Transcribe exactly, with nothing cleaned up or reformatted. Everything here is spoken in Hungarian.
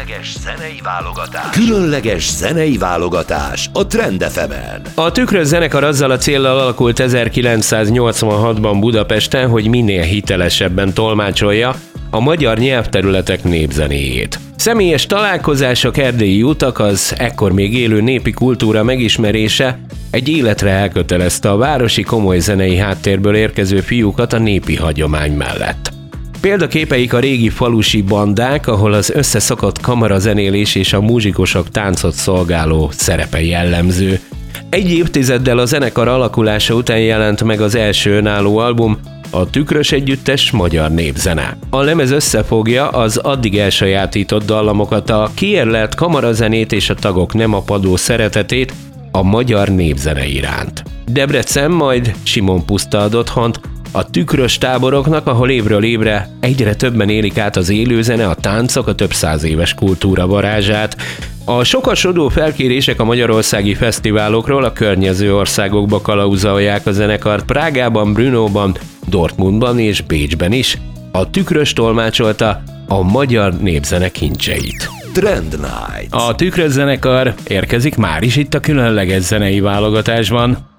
Különleges zenei válogatás. Különleges zenei válogatás a Trend ef emen. A Tükrös zenekar azzal a céllal alakult ezerkilencszáznyolcvanhatban Budapesten, hogy minél hitelesebben tolmácsolja a magyar nyelvterületek népzenéjét. Személyes találkozások, erdélyi utak, az ekkor még élő népi kultúra megismerése egy életre elkötelezte a városi komoly zenei háttérből érkező fiúkat a népi hagyomány mellett. Példaképeik a régi falusi bandák, ahol az összeszokott kamarazenélés és a muzsikusok táncot szolgáló szerepe jellemző. Egy évtizeddel a zenekar alakulása után jelent meg az első önálló album, a Tükrös Együttes magyar népzene. A lemez összefogja az addig elsajátított dallamokat, a kiérlelt kamarazenét és a tagok nem apadó szeretetét a magyar népzene iránt. Debrecen majd Simon Puszta ad otthont a tükrös táboroknak, ahol évről évre egyre többen élik át az élőzene, a táncok, a több száz éves kultúra varázsát. A sokasodó felkérések a magyarországi fesztiválokról a környező országokba kalauzolják a zenekart. Prágában, Brnóban, Dortmundban és Bécsben is a Tükrös tolmácsolta a magyar népzene kincseit. Trend Night. A Tükrös zenekar érkezik már is itt a különleges zenei válogatásban.